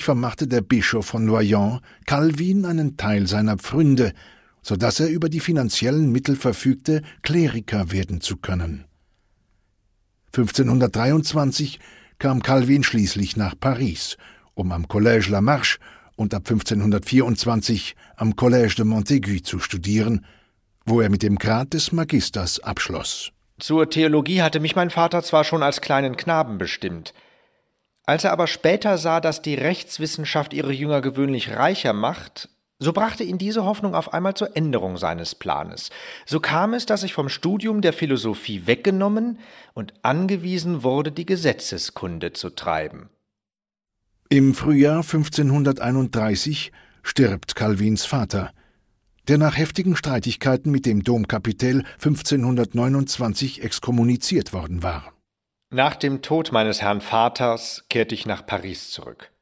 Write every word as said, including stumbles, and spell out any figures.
vermachte der Bischof von Noyon Calvin einen Teil seiner Pfründe, so dass er über die finanziellen Mittel verfügte, Kleriker werden zu können. fünfzehnhundertdreiundzwanzig kam Calvin schließlich nach Paris, um am Collège La Marche und ab fünfzehnhundertvierundzwanzig am Collège de Montaigu zu studieren, wo er mit dem Grad des Magisters abschloss. Zur Theologie hatte mich mein Vater zwar schon als kleinen Knaben bestimmt. Als er aber später sah, dass die Rechtswissenschaft ihre Jünger gewöhnlich reicher macht, so brachte ihn diese Hoffnung auf einmal zur Änderung seines Planes. So kam es, dass ich vom Studium der Philosophie weggenommen und angewiesen wurde, die Gesetzeskunde zu treiben. Im Frühjahr fünfzehnhunderteinunddreißig stirbt Calvins Vater, der nach heftigen Streitigkeiten mit dem Domkapitel fünfzehnhundertneunundzwanzig exkommuniziert worden war. Nach dem Tod meines Herrn Vaters kehrte ich nach Paris zurück.